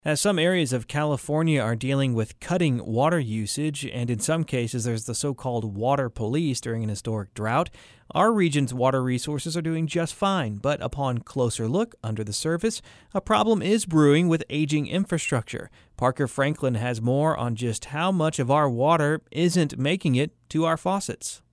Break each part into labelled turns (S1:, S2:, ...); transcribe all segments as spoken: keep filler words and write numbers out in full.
S1: As some areas of California are dealing with cutting water usage, and in some cases there's the so-called water police during an historic drought, our region's water resources are doing just fine. But upon closer look under the surface, a problem is brewing with aging infrastructure. Parker Franklin has more on just how much of our water isn't making it to our faucets.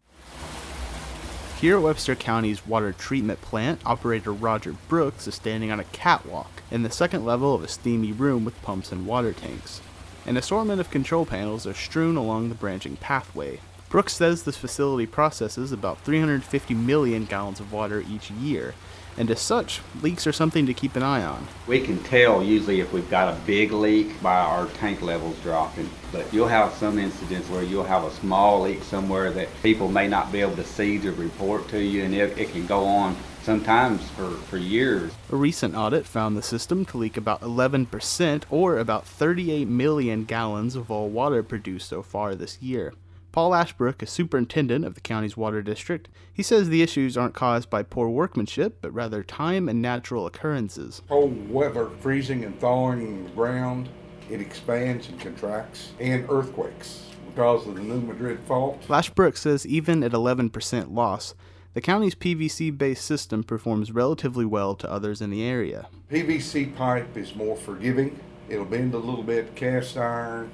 S2: Here at Webster County's water treatment plant, operator Roger Brooks is standing on a catwalk in the second level of a steamy room with pumps and water tanks. An assortment of control panels are strewn along the branching pathway. Brooks says this facility processes about three hundred fifty million gallons of water each year, and as such, leaks are something to keep an eye on.
S3: We can tell usually if we've got a big leak by our tank levels dropping, but you'll have some incidents where you'll have a small leak somewhere that people may not be able to see to report to you, and it, it can go on sometimes for, for years.
S2: A recent audit found the system to leak about eleven percent, or about thirty-eight million gallons of all water produced so far this year. Paul Ashbrook is superintendent of the county's water district. He says the issues aren't caused by poor workmanship, but rather time and natural occurrences.
S4: Cold weather, freezing and thawing the ground, it expands and contracts, and earthquakes because of the New Madrid Fault.
S2: Ashbrook says even at eleven percent loss, the county's P V C-based system performs relatively well to others in the area.
S4: P V C pipe is more forgiving. It'll bend a little bit. Cast iron,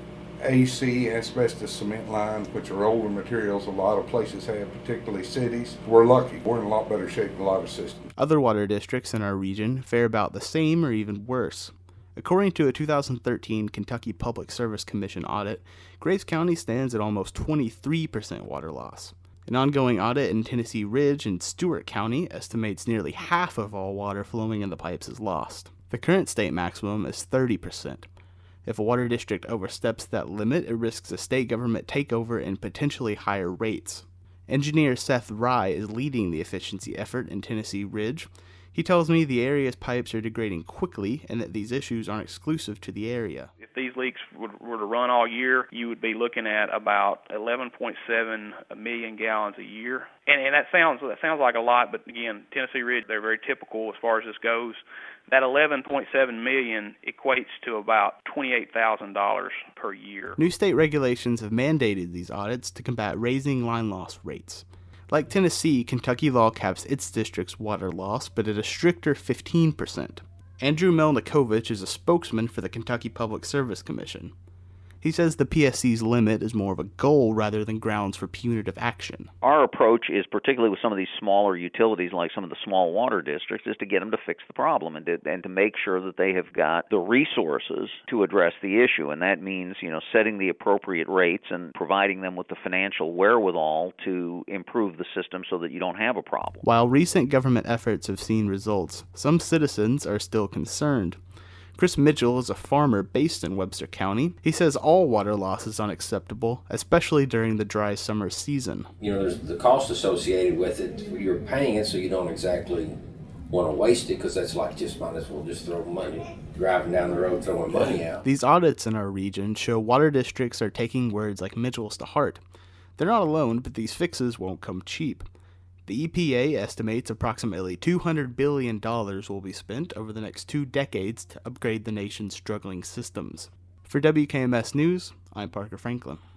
S4: A C, asbestos cement lines, which are older materials a lot of places have, particularly cities. We're lucky. We're in a lot better shape than a lot of systems.
S2: Other water districts in our region fare about the same or even worse. According to a two thousand thirteen Kentucky Public Service Commission audit, Graves County stands at almost twenty-three percent water loss. An ongoing audit in Tennessee Ridge and Stewart County estimates nearly half of all water flowing in the pipes is lost. The current state maximum is thirty percent. If a water district oversteps that limit, it risks a state government takeover and potentially higher rates. Engineer Seth Rye is leading the efficiency effort in Tennessee Ridge. He tells me the area's pipes are degrading quickly and that these issues aren't exclusive to the area.
S5: If these leaks would, were to run all year, you would be looking at about eleven point seven million gallons a year. And, and that sounds that sounds like a lot, but again, Tennessee Ridge, they're very typical as far as this goes. That eleven point seven million equates to about twenty-eight thousand dollars per year.
S2: New state regulations have mandated these audits to combat raising line loss rates. Like Tennessee, Kentucky law caps its district's water loss, but at a stricter fifteen percent. Andrew Melnikovich is a spokesman for the Kentucky Public Service Commission. He says the P S C's limit is more of a goal rather than grounds for punitive action.
S6: Our approach is, particularly with some of these smaller utilities, like some of the small water districts, is to get them to fix the problem and to, and to make sure that they have got the resources to address the issue. And that means, you know, setting the appropriate rates and providing them with the financial wherewithal to improve the system so that you don't have a problem.
S2: While recent government efforts have seen results, some citizens are still concerned. Chris Mitchell is a farmer based in Webster County. He says all water loss is unacceptable, especially during the dry summer season.
S7: You know, there's the cost associated with it. You're paying it, so you don't exactly want to waste it, because that's like just might as well just throw money, driving down the road throwing money out.
S2: These audits in our region show water districts are taking words like Mitchell's to heart. They're not alone, but these fixes won't come cheap. The E P A estimates approximately two hundred billion dollars will be spent over the next two decades to upgrade the nation's struggling systems. For W K M S News, I'm Parker Franklin.